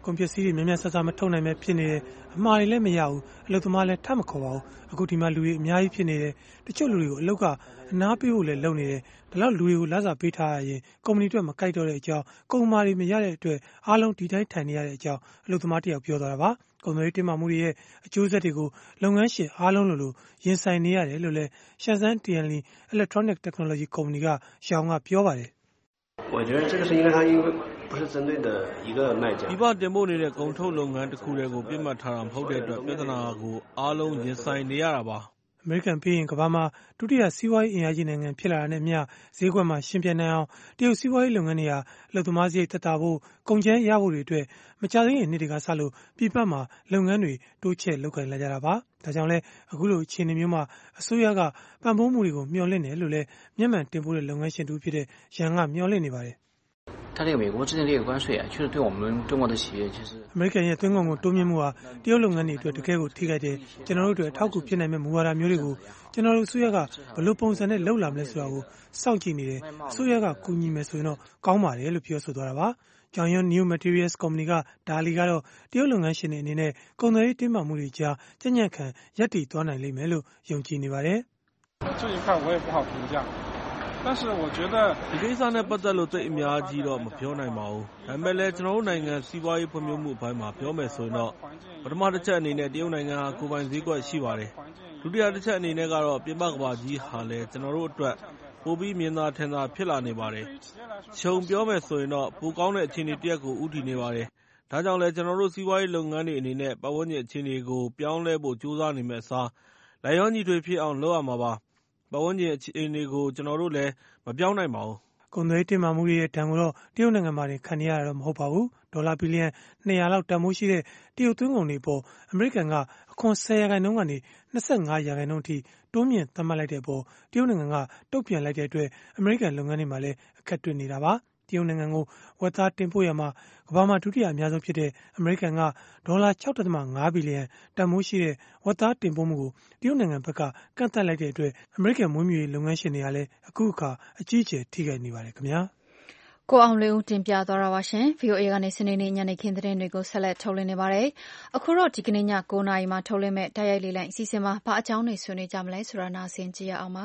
ကုန်ပစ္စည်းတွေများများဆဆမထုတ်နိုင်ပဲဖြစ်နေတယ်အမှားတွေလည်းမရဘူးအလုပ်သမားလည်းထပ်မခေါ်ပါဘူးအခုဒီမှာလူတွေအများကြီးဖြစ်နေတယ်တချို့လူတွေကိုအလုပ်ကအနားပေးဖို့လည်းလုပ်နေတယ်ဒါလောက်လူတွေကိုလစာပေးထားရရင်ကုမ္ပဏီအတွက်မကိုက်တော့တဲ့အကြောင်းကုန်မာတွေမရတဲ့အတွက်အားလုံးဒီတိုင်းထိုင်နေရတဲ့အကြောင်းအလုပ်သမားတယောက်ပြောသွားတာပါကုန်သွယ်ရေးတင်းမာမှုတွေရဲ့အကျိုးဆက်တွေကိုလုပ်ငန်းရှင်အားလုံးလိုရင်ဆိုင်နေရတယ်လို့လည်းရှန်ဇန် Tianli Electronic Technology ကုမ္ပဏီကရှောင်းကပြောပါတယ်我觉得这个是因为它因为不是针对的一个卖家。 ဒီပတင်ပို့နေတဲ့ကုန်ထုတ်လုပ်ငန်းတစ်ခုတည်းကိုပြစ်မှတ်ထားတာမဟုတ်တဲ့အတွက်ပြဿနာကိုအားလုံးရင်ဆိုင်နေရတာပါအမေရိကန်ပြည်ရင်ကမ္ဘာမှာဒုတိယစီးပွားရေးအင်အားကြီးနိုင်ငံဖြစ်လာတာနဲ့မျှဈေးကွက်မှာရှင်ပြိုင်နိုင်အောင်တရုတ်စီးပွားရေးလုပ်ငန်းတွေဟာအလုပ်သမားစရိတ်သက်သာဖို့ကုန်ကျန်းရဖို့တွေအတွက်မကြာသေးခင်နှစ်တွေကစလို့ပြည်ပမှာလုပ်ငန်းတွေတိုးချဲ့လုပ်ကိုင်လာကြတာပါဒါကြောင့်လဲအခုလိုအခြေအနေမျိုးမှာအစိုးရကပံ့ပိုးမှုတွေကိုမျှော်လင့်တယ်လို့လည်းမျက်မှန်တင်ပို့တဲ့လုပ်ငန်းရှင်တူဖြစ်တဲ့ရန်ကမျှော်လင့်နေပါတယ်它这个美国制定这个关税啊，确实对我们中国的企业其实အမေရိကန်ရဲ့သွင်းကုန်ကိုတိုးမြင့်မှုဟာတရုတ်လုပ်ငန်းတွေအတွက်တကယ်ကိုထိခိုက်တယ်ကျွန်တော်တို့အတွက်အထောက်အကူဖြစ်နိုင်မဲ့မူဝါဒမျိုးတွေကိုကျွန်တော်တို့အစိုးရကဘယ်လိုပုံစံနဲ့လုပ်လာမလဲဆိုတာကိုစောင့်ကြည့်နေတယ်အစိုးရကကူညီမယ်ဆိုရင်တော့ကောင်းပါတယ်လို့ပြောဆိုသွားတာပါJiangyan New Materials ကုမ္ပဏီကဒါလီကတော့တရုတ်လုပ်ငန်းရှင်တွေအနေနဲ့ကုန်သွယ်ရေးတင်းမာမှုတွေကြားကြံ့ကြံ့ခံရပ်တည်သွားနိုင်လိမ့်မယ်လို့ယုံကြည်နေပါတယ်这一块我也不好评价但是我觉得ဒီကိစ္စနဲ့ပတ်သက်လို့သိအများကြီးတော့မပြောနိုင်ပါဘူးဒါပေမဲ့လည်းကျွန်တော်တို့နိုင်ငံစီးပွားရေးဖွံ့ဖြိုးမှုအပိုင်းမှာပြောမယ်ဆိုရင်တော့ပထမတစ်ချက်အနေနဲ့တရုတ်နိုင်ငံဟာကိုယ်ပိုင်ဈေးကွက်ရှိပါတယ်ဒုတိယတစ်ချက်အနေနဲ့ကတော့ပြင်ပကမ္ဘာကြီးဟာလည်းကျွန်တော်တို့အတွက်ပိုပြီးမြင်သာထင်သာဖြစ်လာနေပါတယ်ခြုံပြောမယ်ဆိုရင်တော့ပိုကောင်းတဲ့အခြေအနေတစ်ရပ်ကိုဦးတည်နေပါတယ်ဒါကြောင့်လည်းကျွန်တော်တို့စီးပွားရေးလုပ်ငန်းတွေအနေနဲ့ပတ်ဝန်းကျင်အခြေအနေကိုပြောင်းလဲဖို့ကြိုးစားနေမဲ့အစားလိုက်ရောညီထွေဖြစ်အောင်လုပ်ရမှာပါပတ်ဝန်းကျင်အခြေအနေကိုကျွန်တော်တို့လည်းမပြောင်းနိုင်ပါဘူးကုန်သွယ်ရေးတင်းမာမှုတွေရဲ့ဒဏ်ကိုတော့တရုတ်နိုင်ငံမှာခံနေရတာတော့မဟုတ်ပါဘူးဒေါ်လာဘီလီယံ200လောက်တန်ဖိုးရှိတဲ့တရုတ်သွင်းကုန်တွေပေါ်အမေရိကန်ကအခွန် 10% ကနေ 25% အထိတိုးမြင့်သတ်မှတ်လိုက်တဲ့အပေါ်တရုတ်နိုင်ငံကတုံ့ပြန်လိုက်တဲ့အတွက်အမေရိကန်လုပ်ငန်းတွေမှာလည်းအခက်တွေ့နေတာပါတရုတ်နိုင်ငံကိုဝက်သားတင်ပို့ရမှာကမ္ဘာမှာဒုတိယအများဆုံးဖြစ်တဲ့အမေရိကန်ကဒေါ်လာ 6.5 ဘီလီယံတန်ဖိုးရှိတဲ့ဝက်သားတင်ပို့မှုကိုတရုတ်နိုင်ငံဘက်ကကန့်သတ်လိုက်တဲ့အတွက်အမေရိကန်မွေးမြူရေးလုပ်ငန်းရှင်တွေကလည်းအခုအခါအကြီးအကျယ်ထိခိုက်နေပါတယ်ခင်ဗျာကိုအောင်လေးဦးတင်ပြသွားတာပါရှင် VOA ကနေစနေနေ့ညနေခင်းသတင်းတွေကိုဆက်လက်ထုတ်လွှင့်နေပါတယ်အခုတော့ဒီကနေ့ည9:00 နာရီမှာထုတ်လွှင့်မဲ့တိုက်ရိုက်လေးလိုင်းအစီအစဉ်မှာဘာအကြောင်းတွေဆွေးနွေးကြမလဲဆိုတာနားဆင်ကြည့်ရအောင်ပါ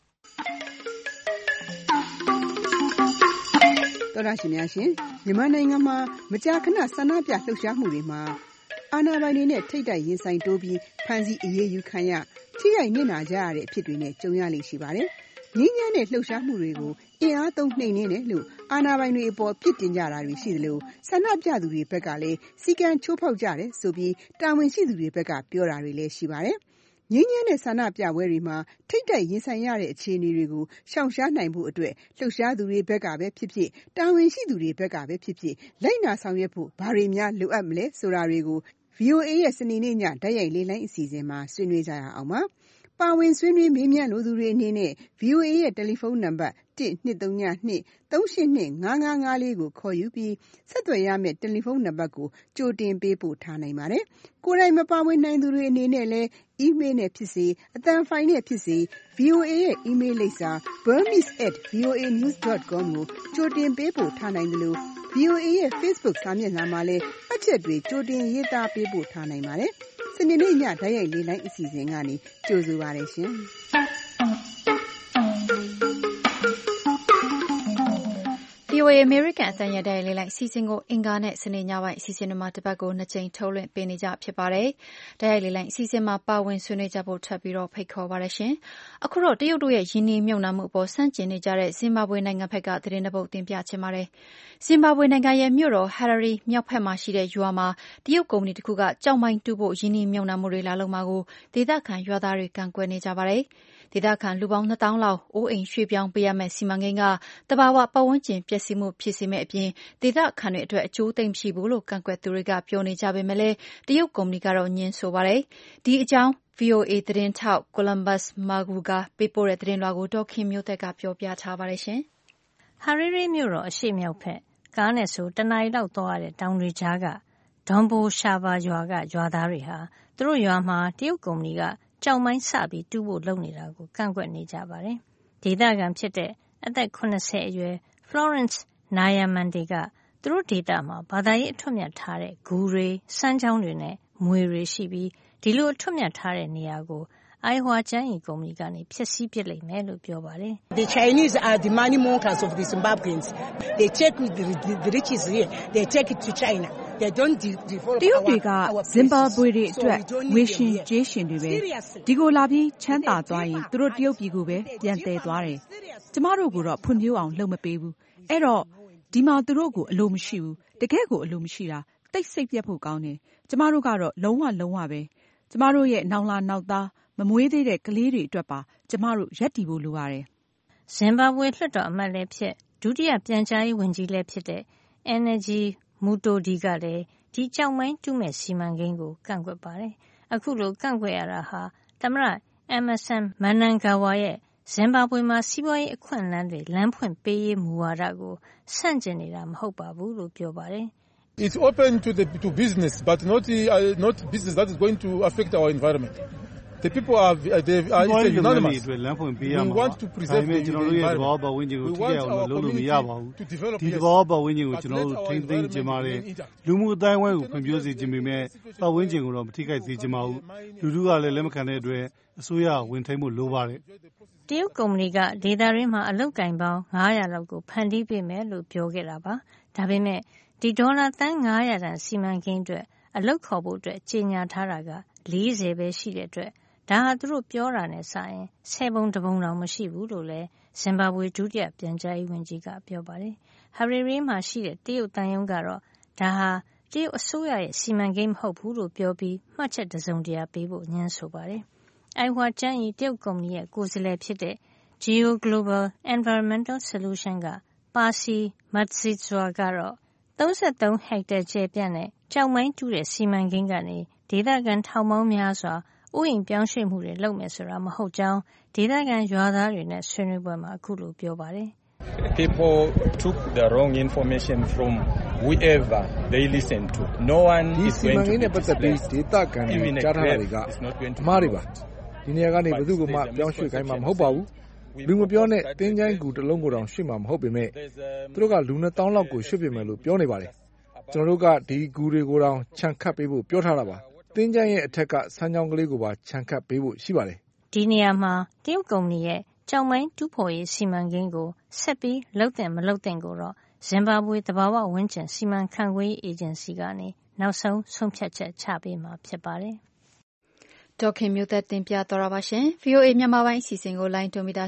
တော်ရရှိများရှင်မြန်မာနိုင်ငံမှာမကြာခဏဆန္ဒပြလှုပ်ရှားမှုတွေမှာအာဏာပိုင်တွေနဲ့ထိပ်တိုက်ရင်ဆိုင်တိုးပြီးဖမ်းဆီးအရေးယူခံရထိရိုက်နစ်နာကြရတဲ့အဖြစ်တွေနဲ့ကြုံရလိမ့်ရှိပါတယ်။ငြင်းညမ်းတဲ့လှုပ်ရှားမှုတွေကိုအင်အားသုံးနှိမ်နင်းတယ်လို့အာဏာပိုင်တွေအပေါ်ပြစ်တင်ကြတာတွေရှိသလိုဆန္ဒပြသူတွေဘက်ကလည်းစီကံချိုးဖောက်ကြတယ်ဆိုပြီးတာဝန်ရှိသူတွေဘက်ကပြောတာတွေလည်းရှိပါတယ်။ငြင်းညမ်းတဲ့ဆန္ဒပြပွဲတွေမှာထိပ်တိုက်ရင်ဆိုင်ရတဲ့အခြေအနေတွေကိုရှောင်ရှားနိုင်ဖို့အတွက်လှုပ်ရှားသူတွေဘက်ကပဲဖြစ်ဖြစ်တာဝန်ရှိသူတွေဘက်ကပဲဖြစ်ဖြစ်လိုက်နာဆောင်ရွက်ဖို့ဘာတွေများလိုအပ်မလဲဆိုတာတွေကို VOA ရဲ့စနေနေ့ညတိုက်ရိုက်လေးလိုင်းအစီအစဉ်မှာဆွေးနွေးကြရအောင်ပါ။ပါဝင်ဆွေးနွေးမေးမြန်းလိုသူတွေအနေနဲ့ VOA ရဲ့တယ်လီဖုန်းနံပါတ်1-232-382-5554ကိုခေါ်ယူပြီးဆက်သွယ်ရမယ့်တယ်လီဖုန်းနံပါတ်ကိုကြိုတင်ပေးပို့ထားနိုင်ပါတယ်။ကိုယ်တိုင်မပါဝင်နိုင်သူတွေအနေနဲ့လည်း email နဲ့ဖြစ်စေအသံဖိုင်နဲ့ဖြစ်စေ VOA ရဲ့ email လိပ်စာ burmese@voanews.com ကိုကြိုတင်ပေးပို့ထားနိုင်တယ်လို့ VOA ရဲ့ Facebook စာမျက်နှာမှာလည်းအချက်တွေကြိုတင်ရေးသားပေးပို့ထားနိုင်ပါတယ်။စနေနေ့ညတိုက်ရိုက်လေးလိုင်းအစီအစဉ်ကနေကြိုဆိုပါရရှင်။ VOA American အသံရတဲ့လေးလိုက်စီစဉ်ကိုအင်္ဂါနဲ့စနေညပိုင်းအစီအစဉ်တွေမှာတစ်ပတ်ကို2ကြိမ်ထုတ်လွှင့်ပေးနေကြဖြစ်ပါတယ်။တိုက်ရိုက်လေးလိုက်အစီအစဉ်မှာပါဝင်ဆွေးနွေးကြဖို့ထပ်ပြီးတော့ဖိတ်ခေါ်ပါရရှင်။အခုတော့တရုတ်တို့ရဲ့ယင်းနှိမ့်မြုပ်နှံမှုအပေါ်ဆန့်ကျင်နေကြတဲ့ဇင်ဘာဘွေနိုင်ငံဘက်ကသတင်းတစ်ပုဒ်တင်ပြချင်ပါတယ်။ဇင်ဘာဘွေနိုင်ငံရဲ့မြို့တော် Harare မြောက်ဘက်မှာရှိတဲ့ရွာမှာတရုတ်ကုမ္ပဏီတစ်ခုကကြောက်မိုင်းတူးဖို့ယင်းနှိမ့်မြုပ်နှံမှုတွေလာလုပ်မှာကိုဒေသခံရွာသားတွေကန့်ကွက်နေကြပါတယ်။ဒေသခံလူပေါင်း2000လောက်အိုးအိမ်ရွှေ့ပြောင်းပေးရမယ့်စီမံကိန်းကတဘာဝပတ်ဝန်းကျင်ပျက်စီးမှုဖြစ်စေမယ့်အပြင်ဒေသခံတွေအတွက်အကျိုးသိမ်းမရှိဘူးလို့ကန့်ကွက်သူတွေကပြောနေကြပေမဲ့လည်းတရုတ်ကုမ္ပဏီကတော့ညှင်းဆိုပါတယ်။ဒီအကြောင်း VOA သတင်းထောက် Columbus Maguga ပေးပို့တဲ့သတင်းလွှာကိုဒေါ်ခင်မျိုးသက်ကပြောပြထားပါတယ်ရှင်။ Harare မြို့တော်အရှေ့မြောက်ဘက်ကားနဲ့ဆိုတနာရီလောက်သွားရတဲ့တောင်တွေကြားကဒေါန်ဘိုရှာဘာရွာကရွာသားတွေဟာသူတို့ရွာမှာတရုတ်ကုမ္ပဏီကကြောက်မိုင်းစပြီးတူးဖို့လုပ်နေတာကိုကန့်ကွက်နေကြပါတယ်။ ဒေသခံဖြစ်တဲ့အသက်80အရွယ် Florence Nyamande ကသူတို့ဒေသမှာဘာသာရေးအထွတ်မြတ်ထားတဲ့ဂူတွေစမ်းချောင်းတွေနဲ့မွေတွေရှိပြီးဒီလိုအထွတ်မြတ်ထားတဲ့နေရာကိုအိုင်ဟွာကျန်းရီကုမ္ပဏီကနေဖျက်ဆီးပစ်လိုက်မယ်လို့ပြောပါတယ်။ The Chinese are the money monkers of the Zimbabweans. They take the riches here. They take it to China. They don't develop တရုတ်တွေကဇင်ဘာဘွေတွေအတွက်ငွေရှင်ကြေးရှင်တွေပဲဒီကိုလာပြီးချမ်းသာသွားရင်သူတို့တရုတ်ပြည်ကိုပဲပြန်တည်သွားတယ်။ကျမတို့ကတော့ဖွံ့ဖြိုးအောင်လုပ်မပေးဘူး။အဲ့တော့ဒီမှာသူတို့ကိုအလိုမရှိဘူး။တကယ်ကိုအလိုမရှိတာတိတ်ဆိတ်ပြတ်ဖို့ကောင်းတယ်။ကျမတို့ကတော့လုံးဝပဲ။ကျမတို့ရဲ့နောင်လာနောက်သားမမွေးသေးတဲ့ကလေးတွေအတွက်ပါကျမတို့ရပ်တည်ဖို့လိုပါတယ်။ဇင်ဘာဘွေလွှတ်တော်အမတ်လည်းဖြစ်ဒုတိယပြန်ကြားရေးဝန်ကြီးလည်းဖြစ်တဲ့ Energy မူတိုဒီကလည်းဒီကြောက်မိုင်းတူးမဲ့စီမံကိန်းကိုကန့်ကွက်ပါတယ်။အခုလိုကန့်ကွက်ရတာဟာသမ္မတ Emmerson Mnangagwa ရဲ့ဇင်ဘာဘွေမှာစီးပွားရေးအခွင့်အလမ်းတွေလမ်းဖွင့်ပေးရေးမူဝါဒကိုဆန့်ကျင်နေတာမဟုတ်ပါဘူးလို့ပြောပါတယ်။ It's open to business, but not business that is going to affect our environment. The people are unanimous. We want to preserve the environment. We want our community to develop. ဒီသဘောပတ်ဝန်းကျင်ကိုကျွန်တော်တို့ထိန်းသိမ်းကြပါလေလူမှုအတိုင်းအဝိုင်းကိုဖွံ့ဖြိုးစေခြင်းပေမဲ့ပတ်ဝန်းကျင်ကိုတော့မထိခိုက်စေချင်ပါဘူးလူထုကလည်းလက်မခံတဲ့အတွက်အစိုးရဝင်ထိန်းမှုလိုပါတယ်တရုတ်ကုမ္ပဏီကဒေသရင်းမှာအလုပ်ကင်ပေါင်း900လောက်ကိုဖန်တီးပေးမယ်လို့ပြောခဲ့တာပါဒါပေမဲ့ဒီဒေါ်လာသန်း900တန်စီမံကိန်းအတွက်အလုပ်ခေါ်ဖို့အတွက်ကြေညာထားတာက40ပဲရှိတဲ့အတွက်ဒါဟာသူတို့ပြောတာနဲ့စာရင်10ပုံတပုံတောင်မရှိဘူးလို့လည်းဇင်ဘာဘွေဒုတိယပြန်ကြားရေးဝန်ကြီးကပြောပါတယ်ဟာရီရီမှာရှိတဲ့တရုတ်တန်ယုံကတော့ဒါဟာတရုတ်အစိုးရရဲ့စီမံကိန်းမဟုတ်ဘူးလို့ပြောပြီးမှတ်ချက်တစုံတရာပေးဖို့ညှင်းဆိုပါတယ်အိုင်ဟွာကျန်းရီတရုတ်ကုမ္ပဏီရဲ့ကိုယ်စားလှယ်ဖြစ်တဲ့ Geo Global Environmental Solution ကပါစီမတ်စီဇွာကတော့33ဟက်တာကျယ်ပြန့်တဲ့ကြောက်မိုင်းတူးတဲ့စီမံကိန်းကနေဒေသခံထောင်ပေါင်းများစွာဥယျာဉ်ပြောင်းရွှေ့မှုတွေလုပ်မယ်ဆိုတာမဟုတ်ကြောင်းဒေသခံရွာသားတွေနဲ့ဆွေးနွေးပွဲမှာအခုလိုပြောပါတယ်။ People took the wrong information from whoever they listen to. No one is going to be displaced. ဒေသခံတွေကြားထားတာတွေကအမှားတွေပါ။ဒီနေရာကနေဘယ်သူမှပြောင်းရွှေ့ခိုင်းမှာမဟုတ်ပါဘူး။လူမပြောနဲ့တင်းချိုင်းကူတစ်လုံးကိုတောင်ရွှေ့မှာမဟုတ်ပေမဲ့သူတို့ကလူ2000လောက်ကိုရွှေ့ပြင်မယ်လို့ပြောနေပါတယ်။ကျွန်တော်တို့ကဒီကူတွေကိုတောင်ခြံခတ်ပေးဖို့ပြောထားတာပါ။တင်းချိုင်းရဲ့အထက်ကဆန်းချောင်းကလေးကိုပါခြံခတ်ပေးဖို့ရှိပါတယ်။ဒီနေရာမှာတရုတ်ကုမ္ပဏီရဲ့ကြောင်မိုင်းတူးဖော်ရေးစီမံကိန်းကိုဆက်ပြီးလုပ်တဲ့မလုပ်တဲ့ကိုတော့ဇင်ဘာဘွေသဘာဝဝန်းကျင်စီမံခန့်ခွဲရေးအေဂျင်စီကနေနောက်ဆုံးဆုံးဖြတ်ချက်ချပေးမှာဖြစ်ပါတယ်။ဒေါခင်မျိုးသက်တင်ပြတော်တာပါရှင်။ VOA မြန်မာပိုင်းအစီအစဉ်ကိုလိုင်းဒိုမီတာ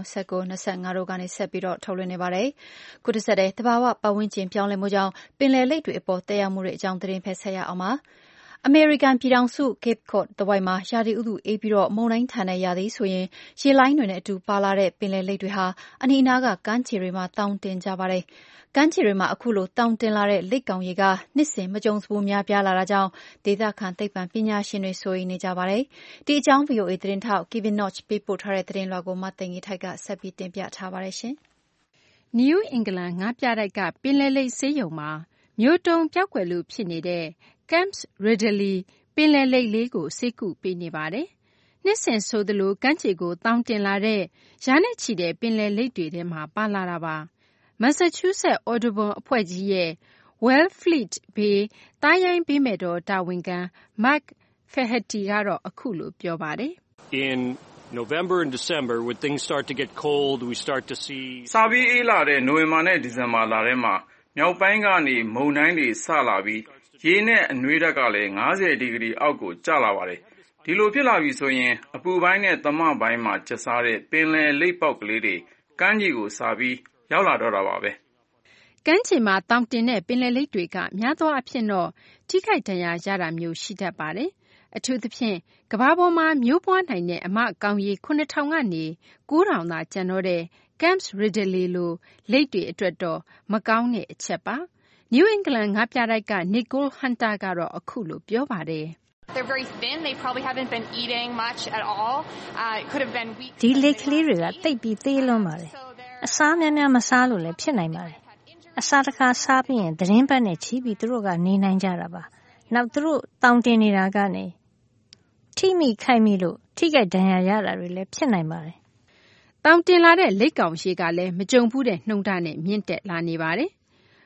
19.25တို့ကနေဆက်ပြီးတော့ထုတ်လွှင့်နေပါတယ်။ခုတစ်ဆက်တည်းသဘာဝပတ်ဝန်းကျင်ပြောင်းလဲမှုကြောင့်ပင်လယ်လိပ်တွေအပေါ်တက်ရောက်မှုတွေအကြောင်းသတင်းဖက်ဆက်ရအောင်ပါ။အမေရိကန်ပြည်ထောင်စု Cape Cod တဝိုက်မှာရာသီဥတုအေးပြီးတော့မုန်တိုင်းထန်တဲ့ရာသီဆိုရင်ရေလိုင်းတွေနဲ့အတူပါလာတဲ့ပင်လယ်လိပ်တွေဟာအနီးအနားကကမ်းခြေတွေမှာတောင်တင်ကြပါတယ်။ကမ်းခြေတွေမှာအခုလိုတောင်တင်လာတဲ့လိပ်ကောင်ရေကနှစ်စဉ်မကြုံစဘူးများပြားလာတာကြောင့်ဒေသခံသိပ္ပံပညာရှင်တွေစိုးရိမ်နေကြပါတယ်။ဒီအကြောင်း VOA သတင်းထောက် Kevin Notch ပေးပို့ထားတဲ့သတင်းလွှာကိုမသိင်္ဂီထိုက်ကဆက်ပြီးတင်ပြထားပါတယ်ရှင်။ New England ငါးပြတိုက်ကပင်လယ်လိပ်ဆေးရုံမှာမျိုးတုံပျောက်ကွယ်လို့ဖြစ်နေတဲ့Camps Ridley ပင်လယ်လိပ်လေးကိုဆေးကုပေးနေပါတယ်။နှစ်စဉ်ဆိုသလိုကမ်းခြေကိုတောင်တင်လာတဲ့ရာနဲ့ချီတဲ့ပင်လယ်လိပ်တွေထဲမှာပါလာတာပါ။ Massachusetts Audubon အဖွဲ့ကြီးရဲ့ Wellfleet Bay သားရိုင်းဘေးမဲ့တော်တာဝန်ခံ Mark Flaherty ကတော့အခုလိုပြောပါတယ်။ In November and December when things start to get cold we start to see စာပြီးအေးလာတဲ့နိုဝင်ဘာနဲ့ဒီဇင်ဘာလထဲမှာမြောက်ပိုင်းကနေမုန်တိုင်းတွေဆလာပြီးရေနဲ့အနွေးဓာတ်ကလည်း50ဒီဂရီအောက်ကိုကျလာပါတယ်။ဒီလိုဖြစ်လာပြီဆိုရင်အပူပိုင်းနဲ့သမပိုင်းမှာကျဆားတဲ့ပင်လယ်လိပ်ပေါက်ကလေးတွေကမ်းခြေကိုစာပြီးရောက်လာတော့တာပါပဲ။ကမ်းခြေမှာတောင်တင်တဲ့ပင်လယ်လိပ်တွေကများသောအားဖြင့်တော့ထိခိုက်ဒဏ်ရာရတာမျိုးရှိတတ်ပါတယ်။အထူးသဖြင့်ကမ္ဘာပေါ်မှာမျိုးပွားနိုင်တဲ့အမကောင်ရေ9000ကနေ9000သာကျန်တော့တဲ့ Camps Ridley လိုလိပ်တွေအတွက်တော့မကောင်းတဲ့အချက်ပါ။ New England ငါးပြတိုက်က Nicole Hunter ကတော့အခုလိုပြောပါတယ်။ They're very thin. They probably haven't been eating much at all. It could have been weeks. ဒီလိပ်ကလေးတွေကတိတ်ပြီးသေးလွန်းပါတယ်။အစားများများမစားလို့လည်းဖြစ်နိုင်ပါတယ်။အစားတစ်ခါစားပြီးရင်သတင်းပတ်နဲ့ချီပြီးသူတို့ကနေနိုင်ကြတာပါ။နောက်သူတို့တောင်တင်နေတာကနေထိမိခိုက်မိလို့ထိခိုက်ဒဏ်ရာရတာတွေလည်းဖြစ်နိုင်ပါတယ်။တောင်တင်လာတဲ့လိပ်ကောင်ရေကလည်းမကြုံဘူးတဲ့နှုံထားနဲ့မြင့်တက်လာနေပါတယ်။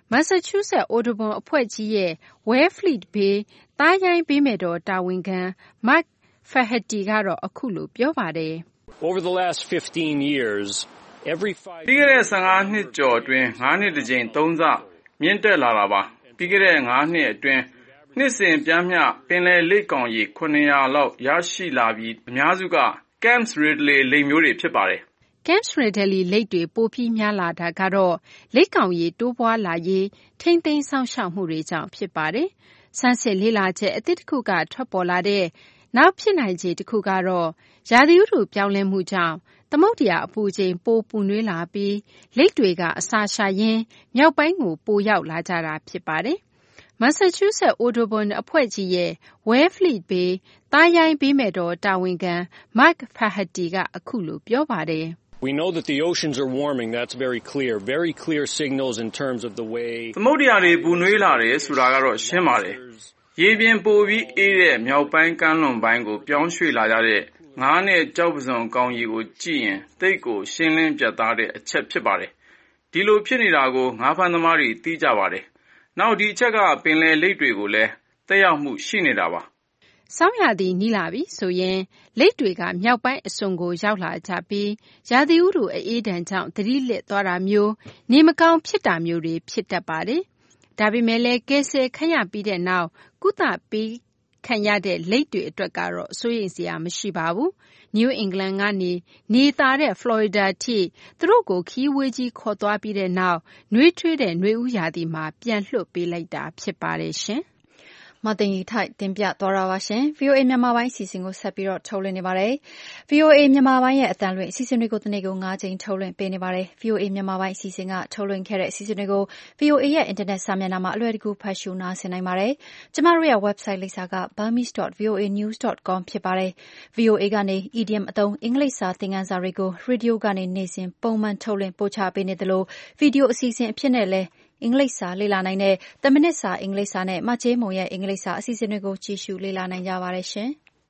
Massachusetts Audubon အဖွဲ့ကြီးရဲ့ Wellfleet Bay သားရိုင်းဘေးမဲ့တော်တာဝန်ခံ Mark Flaherty ကတော့အခုလိုပြောပါတယ် Over the last 15 years, every 5 ပြီးခဲ့တဲ့15နှစ်ကျော်အတွင်း9နှစ်တစ်ကြိမ်3ဆမြင့်တက်လာတာပါပြီးခဲ့တဲ့9နှစ်အတွင်းနှစ်စဉ်ပြင်းမျှပင်လယ်လိပ်ကောင်ရေ900လောက်ရရှိလာပြီးအများစုက Camps Ridley လိပ်မျိုးတွေဖြစ်ပါတယ် Camps Ridley လိပ်တွေပိုပြီးများလာတာကတော့လိပ်ကောင်ရေတိုးပွားလာရေးထိမ့်သိမ်းဆောင်ရှောက်မှုတွေကြောင့်ဖြစ်ပါတယ်။စမ်းစစ်လေ့လာချက်အသစ်တစ်ခုကထွက်ပေါ်လာတဲ့နောက်ဖြစ်နိုင်ခြေတစ်ခုကတော့ရာသီဥတုပြောင်းလဲမှုကြောင့်သမုဒ္ဒရာအပူချိန်ပိုပူနွေးလာပြီးလိပ်တွေကအစာရှာရင်းမြောက်ပိုင်းကိုပိုရောက်လာကြတာဖြစ်ပါတယ်။ Massachusetts Audubon အဖွဲ့ကြီးရဲ့ Wellfleet Bay သားရိုင်းဘေးမဲ့တော်တာဝန်ခံ Mark Flaherty ကအခုလိုပြောပါတယ် We know that the oceans are warming. That's very clear signals in terms of the way သမုဒ္ဒရာတွေပူနွေးလာတယ်ဆိုတာကတော့ရှင်းပါတယ်ရေပြင်ပိုပြီးအေးတဲ့မြောက်ပိုင်းကမ်းလွန်ပိုင်းကိုပြောင်းရွှေ့လာကြတဲ့ငါးနဲ့ကြောက်ပစုံကောင်ရီကိုကြည့်ရင်တိတ်ကိုရှင်းလင်းပြတ်သားတဲ့အချက်ဖြစ်ပါတယ်ဒီလိုဖြစ်နေတာကိုငါးဖမ်းသမားတွေသိကြပါတယ်နောက်ဒီအချက်ကပင်လယ်လိပ်တွေကိုလည်းတက်ရောက်မှုရှိနေတာပါဆောင်းရာသီနီးလာပြီဆိုရင်လိပ်တွေကမြောက်ပိုင်းအစွန်ကိုရောက်လာကြပြီးရာသီဥတုအေးဒဏ်ကြောင့်သတိလစ်သွားတာမျိုးနေမကောင်းဖြစ်တာမျိုးတွေဖြစ်တတ်ပါတယ်။ဒါပေမဲ့လည်းကဲဆယ်ခန့်ရပြီးတဲ့နောက်ကုသပေးခံရတဲ့လိပ်တွေအတွက်ကတော့စိုးရိမ်စရာမရှိပါဘူး။ New England ကနေနေသားတဲ့ Florida ထိသူတို့ကိုခီးဝေးကြီးခေါ်သွားပြီးတဲ့နောက်နှွေးထွေးတဲ့နှွေဦးရာသီမှာပြန်လွှတ်ပေးလိုက်တာဖြစ်ပါတယ်ရှင်။မသိင်္ဂီထိုက်တင်ပြသွားတာပါရှင်။ VOA မြန်မာပိုင်းအစီအစဉ်ကိုဆက်ပြီးတော့ထုတ်လွှင့်နေပါတယ်။ VOA မြန်မာပိုင်းရဲ့အသံလွှင့်အစီအစဉ်တွေကိုတနေ့ကို9ကြိမ်ထုတ်လွှင့်ပေးနေပါတယ်။ VOA မြန်မာပိုင်းအစီအစဉ်ကထုတ်လွှင့်ခဲ့တဲ့အစီအစဉ်တွေကို VOA ရဲ့အင်တာနက်စာမျက်နှာမှာအလွယ်တကူဖတ်ရှုနားဆင်နိုင်ပါတယ်။ကျမတို့ရဲ့ website လိပ်စာက burmese.voanews.com ဖြစ်ပါတယ်။ VOA ကနေ idiom အသုံးအင်္ဂလိပ်စာသင်ခန်းစာတွေကိုရေဒီယိုကနေနေ့စဉ်ပုံမှန်ထုတ်လွှင့်ပို့ချပေးနေသလိုဗီဒီယိုအစီအစဉ်အဖြစ်နဲ့လည်းအင်္ဂလိပ်စာလေ့လာနိုင်တဲ့10မိနစ်စာအင်္ဂလိပ်စာနဲ့မချေးမုံရဲ့အင်္ဂလိပ်စာအစီအစဉ်တွေကိုကြည့်ရှုလေ့လာနိုင်ကြပါတယ်ရှင်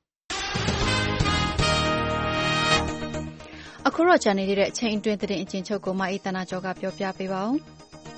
။အခုတော့ကြာနေတဲ့အချိန်အတွင်းသတင်းအကျဉ်းချုပ်ကိုမအေးသနာကျော်ကပြောပြပေးပါဦး။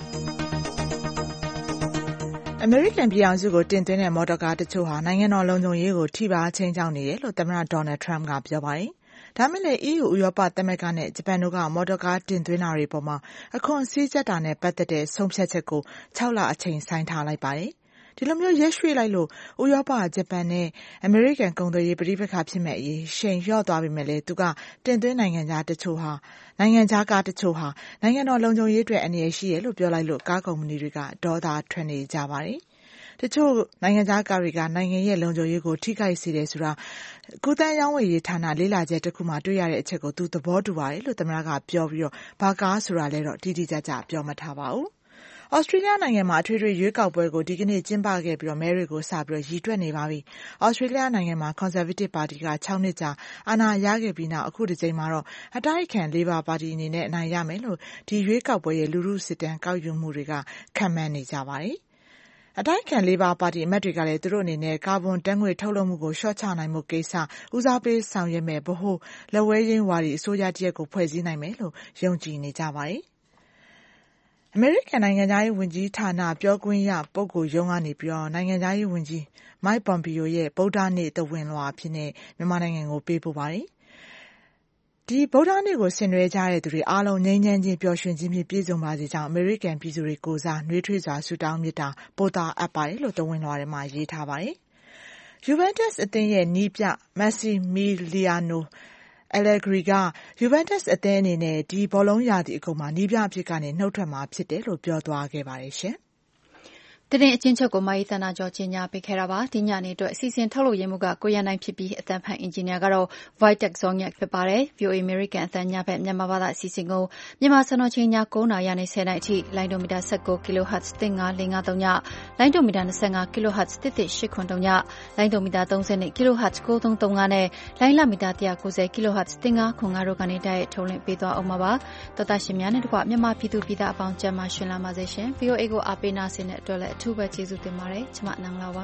အမေရိကန်ပြည်ထောင်စုကိုတင်သွင်းတဲ့မော်တော်ကားတချို့ဟာနိုင်ငံတော်လုံခြုံရေးကိုထိပါခြိမ်းခြောက်နေတယ်လို့သမ္မတဒေါ်နယ်ထရမ့်ကပြောပါတယ်။ဒါမဲ့လည်း EU ဥရောပသမဂ္ဂနဲ့ဂျပန်တို့ကမော်တော်ကားတင်သွင်းတာတွေပေါ်မှာအခွန်စည်းကျပ်တာနဲ့ပတ်သက်တဲ့ဆုံးဖြတ်ချက်ကို6လအချိန်ဆိုင်းထားလိုက်ပါတယ်။ဒီလိုမျိုးရက်ရွှေ့လိုက်လို့ဥရောပဂျပန်နဲ့အမေရိကန်ကုန်သွယ်ရေးပဋိပက္ခဖြစ်မဲ့အရေးရှိန်လျော့သွားပြီမဲ့လည်းသူကတင်သွင်းနိုင်ငံခြားကားတချို့ဟာနိုင်ငံတော်လုံခြုံရေးအတွက်အန္တရာယ်ရှိတယ်လို့ပြောလိုက်လို့ကားကုမ္ပဏီတွေကဒေါသထွက်နေကြပါတယ်။တချို့နိုင်ငံခြားကားတွေကနိုင်ငံရဲ့လုံခြုံရေးကိုထိခိုက်စေတယ်ဆိုတာကူးသန်းရောင်းဝယ်ရေးဌာနလေ့လာချက်တစ်ခုမှတွေ့ရတဲ့အချက်ကိုသူသဘောတူပါတယ်လို့သမ္မတကပြောပြီးတော့ဘာကားဆိုတာလဲတော့တိတိကျကျပြောမထားပါဘူး။ဩစတြေးလျနိုင်ငံမှာအထွေထွေရွေးကောက်ပွဲကိုဒီကနေ့ကျင်းပခဲ့ပြီးတော့မဲတွေကိုစပြီးတော့ရည်တွက်နေပါပြီ။ဩစတြေးလျနိုင်ငံမှာ Conservative ပါတီက6နှစ်ကြာအာဏာရခဲ့ပြီးနောက်အခုတစ်ကြိမ်မှာတော့အတိုက်အခံ Labor ပါတီအနေနဲ့အနိုင်ရမယ်လို့ဒီရွေးကောက်ပွဲရဲ့လူထုစစ်တမ်းကောက်ယူမှုတွေကခန့်မှန်းနေကြပါတယ်။အတိုက်အခံလေးပါပါတီအမတ်တွေကလည်းသူတို့အနေနဲ့ကာဗွန်ဓာတ်ငွေ့ထုတ်လုပ်မှုကိုလျှော့ချနိုင်မှုကိစ္စဦးစားပေးဆောင်ရွက်မဲ့ဗဟိုလက်ဝဲရင်းဝါဒီအစိုးရတရက်ကိုဖွဲ့စည်းနိုင်မယ်လို့ယုံကြည်နေကြပါတယ်။အမေရိကန်နိုင်ငံသားရေးဝန်ကြီးဌာနပြောခွင့်ရပုဂ္ဂိုလ်ရုံးကနေပြီးတော့နိုင်ငံသားရေးဝန်ကြီး Mike Pompeo ရဲ့ဗုဒ္ဓနေ့သဝဏ်လွှာအဖြစ်နဲ့မြန်မာနိုင်ငံကိုပေးပို့ပါတယ်။ဒီဗုဒ္ဓနေ့ကိုဆင်နွှဲကြတဲ့သူတွေအားလုံးငြိမ်းချမ်းခြင်းပျော်ရွှင်ခြင်းဖြင့်ပြည့်စုံပါစေကြောင်းအမေရိကန်ပြည်သူတွေကိုယ်စားနှွေးထွေးစွာဆုတောင်းမေတ္တာပို့သအပ်ပါတယ်လို့သဝဏ်လွှာထဲမှာရေးထားပါတယ်။ Juventus အသင်းရဲ့နီးပြ Massimiliano Allegri က Juventus အသင်းအနေနဲ့ဒီဘောလုံးရာသီအကုန်မှာနီးပြအဖြစ်ကနေနှုတ်ထွက်မှာဖြစ်တယ်လို့ပြောသွားခဲ့ပါတယ်ရှင်။သတင်းအကျဉ်းချုပ်ကိုမအေးသနာကျော်ကြီးညာပေးခဲ့တာပါဒီညနေအတွက်အစီအစဉ်ထုတ်လို့ရမှုကကိုရနိုင်ဖြစ်ပြီးအသံဖန်အင်ဂျင်နီယာကတော့ Vitek Zonyak ဖြစ်ပါတယ် VOA American အသံညဘက်မြန်မာဘာသာအစီအစဉ်ကိုမြန်မာစံတော်ချိန်ည9:00နာရီနဲ့10:00နာရီအထိလိုင်းဒိုမီတာ19 kHz 15453ညလိုင်းဒိုမီတာ25 kHz 11883ညလိုင်းဒိုမီတာ32 kHz 9335နဲ့လိုင်းလမီတာ190 kHz 1505တို့ကနေတိုက်ရိုက်ထုတ်လွှင့်ပေးသွားအောင်ပါတော်တာရှင်များနဲ့တကွမြန်မာပြည်သူပြည်သားအပေါင်းကျန်းမာရှင်လာပါစေရှင် VOA ကိုအားပေးနာဆင်တဲ့အတွက်လည်းအထူးပဲကျေးဇူးတင်ပါတယ်။ကျွန်မနန်းလာပါ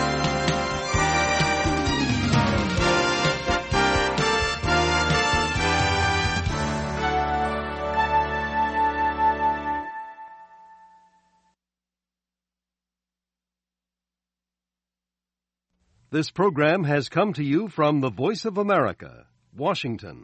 ။ This program has come to you from the Voice of America, Washington.